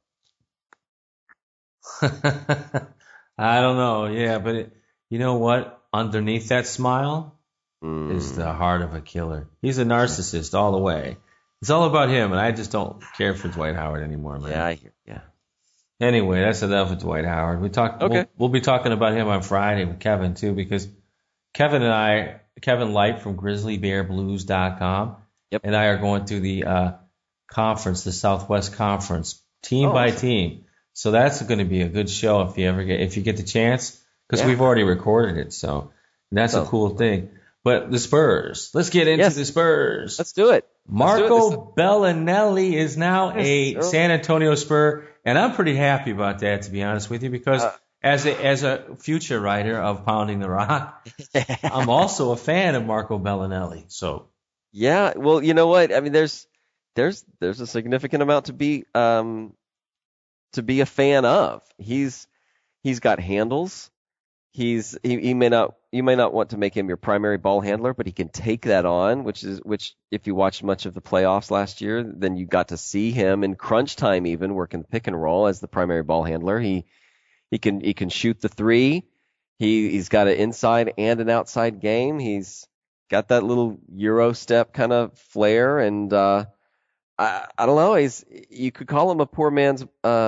I don't know. Yeah, but it, you know what? Underneath that smile mm. is the heart of a killer. He's a narcissist all the way. It's all about him, and I just don't care for Dwight Howard anymore, man. Yeah, I hear. Yeah. Anyway, that's enough of Dwight Howard. We talk. Okay. We'll, we'll be talking about him on Friday with Kevin too, because Kevin and I. Kevin Light from Grizzly Bear Blues dot com yep. and I are going through the uh, conference, the Southwest Conference, team oh, by awesome. team. So that's going to be a good show if you ever get if you get the chance, because yeah. we've already recorded it. So that's oh. a cool thing. But the Spurs, let's get into yes. the Spurs. Let's do it. Marco Let's do it. Bellinelli is now yes. a oh. San Antonio Spur, and I'm pretty happy about that, to be honest with you, because. Uh, As a as a future writer of Pounding the Rock, I'm also a fan of Marco Bellinelli. So yeah, well, you know what? I mean, there's there's there's a significant amount to be um to be a fan of. He's he's got handles. He's he, he may not you may not want to make him your primary ball handler, but he can take that on, which is which if you watched much of the playoffs last year, then you got to see him in crunch time even working pick and roll as the primary ball handler. He He can he can shoot the three. He he's got an inside and an outside game. He's got that little Euro step kind of flair, and uh, I I don't know. He's you could call him a poor man's uh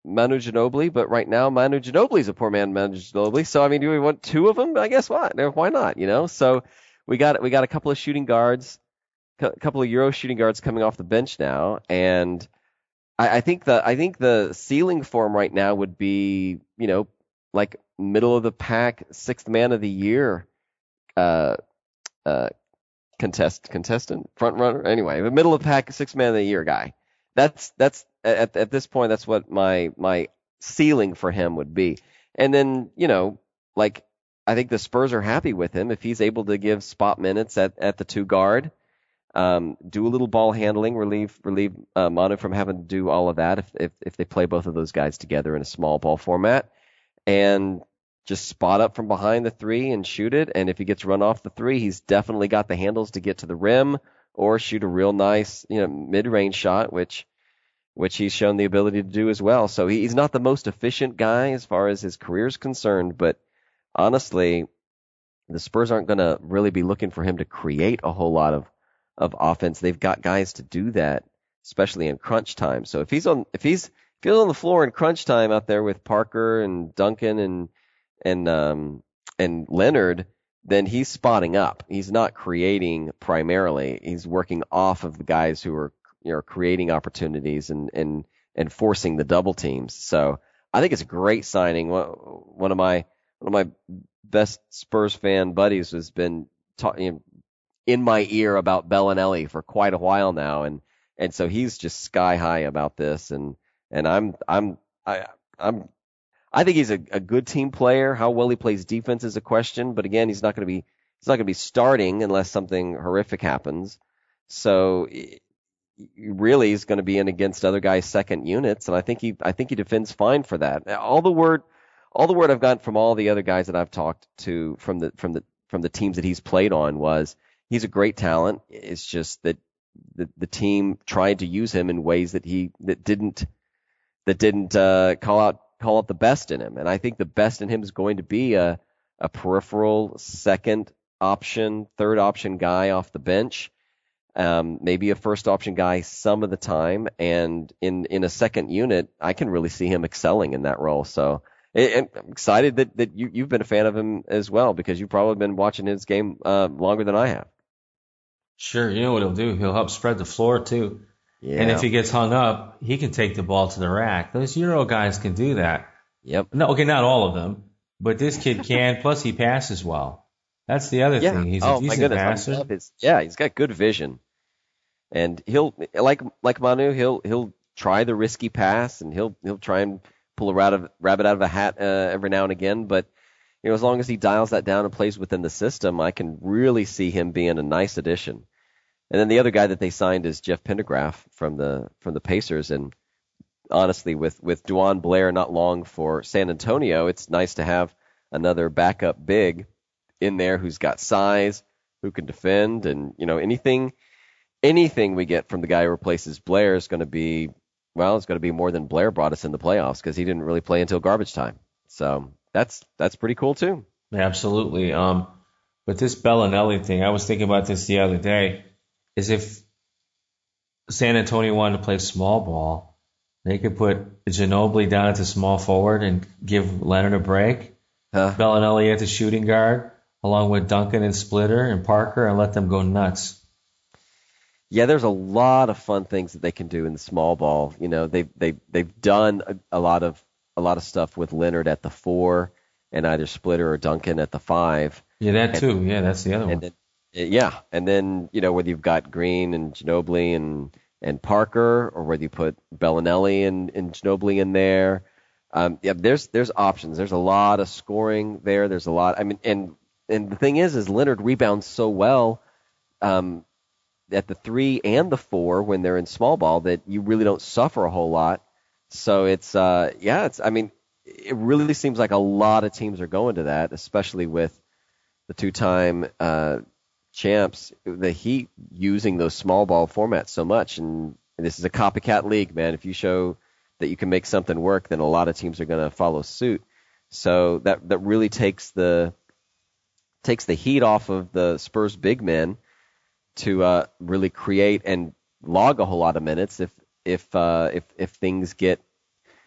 Manu Ginobili, but right now Manu Ginobili's a poor man, Manu Ginobili. So I mean, do we want two of them? I guess what? Why not? You know. So we got we got a couple of shooting guards, a couple of Euro shooting guards coming off the bench now, and I, I think the I think the ceiling for him right now would be, you know, like middle of the pack, sixth man of the year, uh, uh, contest contestant, front runner. Anyway, the middle of the pack, sixth man of the year guy. That's that's at at this point, that's what my my ceiling for him would be. And then, you know, like I think the Spurs are happy with him if he's able to give spot minutes at, at the two guard, um, do a little ball handling, relieve relieve uh, Manu from having to do all of that if, if if they play both of those guys together in a small ball format, and just spot up from behind the three and shoot it. And if he gets run off the three, he's definitely got the handles to get to the rim or shoot a real nice, you know, mid-range shot, which which he's shown the ability to do as well. So he's not the most efficient guy as far as his career is concerned, but honestly, the Spurs aren't going to really be looking for him to create a whole lot of, of offense. They've got guys to do that, especially in crunch time. So if he's on if he's if he's on the floor in crunch time out there with Parker and Duncan and and um and Leonard, then he's spotting up. He's not creating primarily. He's working off of the guys who are, you know, creating opportunities and, and, and forcing the double teams. So I think it's a great signing. One of my, one of my best Spurs fan buddies has been talking in my ear about Bellinelli for quite a while now. And, and so he's just sky high about this. And, and I'm, I'm, I, I'm, I think he's a, a good team player. How well he plays defense is a question, but again, he's not going to be, he's not going to be starting unless something horrific happens. So, really he's going to be in against other guys' second units, and I think he I think he defends fine for that. All the word all the word I've gotten from all the other guys that I've talked to from the from the from the teams that he's played on was he's a great talent. It's just that the the team tried to use him in ways that he that didn't that didn't uh, call out call out the best in him. And I think the best in him is going to be a a peripheral second option, third option guy off the bench. Um, maybe a first option guy some of the time, and in, in a second unit, I can really see him excelling in that role. So, and I'm excited that, that you, you've been a fan of him as well, because you've probably been watching his game uh, longer than I have. Sure, you know what he'll do? He'll help spread the floor too. Yeah. And if he gets hung up, he can take the ball to the rack. Those Euro guys can do that. Yep. No, okay, not all of them, but this kid can. Plus, he passes well. That's the other yeah. thing. He's oh, a decent my goodness. passer. I love his, yeah, he's got good vision. And he'll like like Manu, he'll he'll try the risky pass, and he'll he'll try and pull a rabbit rabbit out of a hat uh, every now and again. But you know, as long as he dials that down and plays within the system, I can really see him being a nice addition. And then the other guy that they signed is Jeff Pendergraph from the from the Pacers. And honestly, with with Duane Blair not long for San Antonio, it's nice to have another backup big in there who's got size, who can defend, and you know anything. Anything we get from the guy who replaces Blair is going to be, well, it's going to be more than Blair brought us in the playoffs, because he didn't really play until garbage time. So that's that's pretty cool too. Absolutely. Um, but this Bellinelli thing, I was thinking about this the other day, is if San Antonio wanted to play small ball, they could put Ginobili down at the small forward and give Leonard a break. Huh? Bellinelli at the shooting guard, along with Duncan and Splitter and Parker, and let them go nuts. Yeah, there's a lot of fun things that they can do in the small ball. You know, they they they've done a, a lot of a lot of stuff with Leonard at the four, and either Splitter or Duncan at the five. Yeah, that and, too. Yeah, that's the other one. Then, yeah, and then you know whether you've got Green and Ginobili and and Parker, or whether you put Bellinelli and, and Ginobili in there. Um, yeah, there's there's options. There's a lot of scoring there. There's a lot. I mean, and and the thing is, is Leonard rebounds so well. Um, at the three and the four when they're in small ball that you really don't suffer a whole lot. So it's, uh, yeah, it's, I mean, it really seems like a lot of teams are going to that, especially with the two-time uh, champs, the Heat using those small ball formats so much. And this is a copycat league, man. If you show that you can make something work, then a lot of teams are going to follow suit. So that, that really takes the, takes the heat off of the Spurs big men to uh, really create and log a whole lot of minutes if if uh, if if things get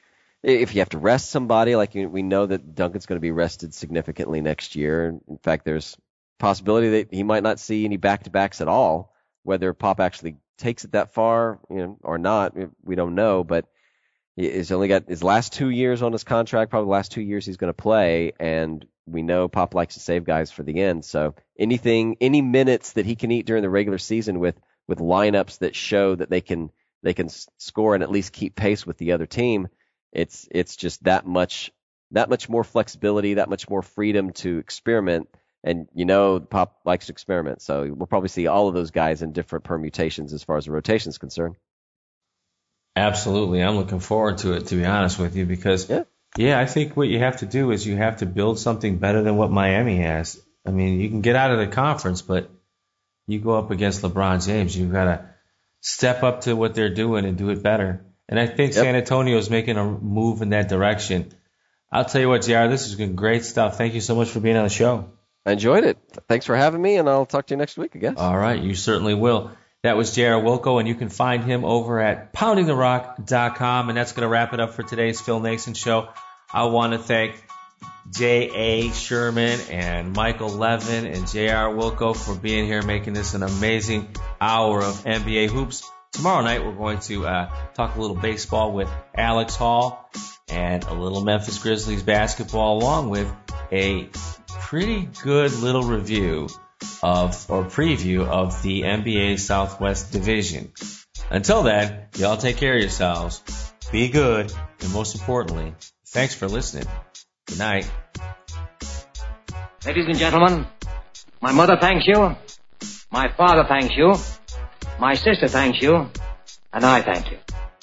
if you have to rest somebody, like we know that Duncan's going to be rested significantly next year. In fact, there's possibility that he might not see any back-to-backs at all. Whether Pop actually takes it that far, you know, or not, we don't know. But he's only got his last two years on his contract, probably the last two years he's going to play, and we know Pop likes to save guys for the end. So anything, any minutes that he can eat during the regular season with with lineups that show that they can they can score and at least keep pace with the other team. It's it's just that much that much more flexibility, that much more freedom to experiment. And you know, Pop likes to experiment, so we'll probably see all of those guys in different permutations as far as the rotation is concerned. Absolutely, I'm looking forward to it, to be honest with you, because yeah. yeah, I think what you have to do is you have to build something better than what Miami has. I mean, you can get out of the conference, but you go up against LeBron James, you've got to step up to what they're doing and do it better. And I think yep. San Antonio is making a move in that direction. I'll tell you what, J R, this has been great stuff. Thank you so much for being on the show. I enjoyed it. Thanks for having me, and I'll talk to you next week, I guess. All right, you certainly will. That was J R Wilco, and you can find him over at pounding the rock dot com, and that's going to wrap it up for today's Phil Nason Show. I want to thank J A. Sherman and Michael Levin and J R Wilco for being here, making this an amazing hour of N B A hoops. Tomorrow night, we're going to uh, talk a little baseball with Alex Hall and a little Memphis Grizzlies basketball, along with a pretty good little review of or preview of the N B A Southwest Division. Until then, y'all take care of yourselves, be good, and most importantly, thanks for listening. Good night. Ladies and gentlemen, my mother thanks you, my father thanks you, my sister thanks you, and I thank you.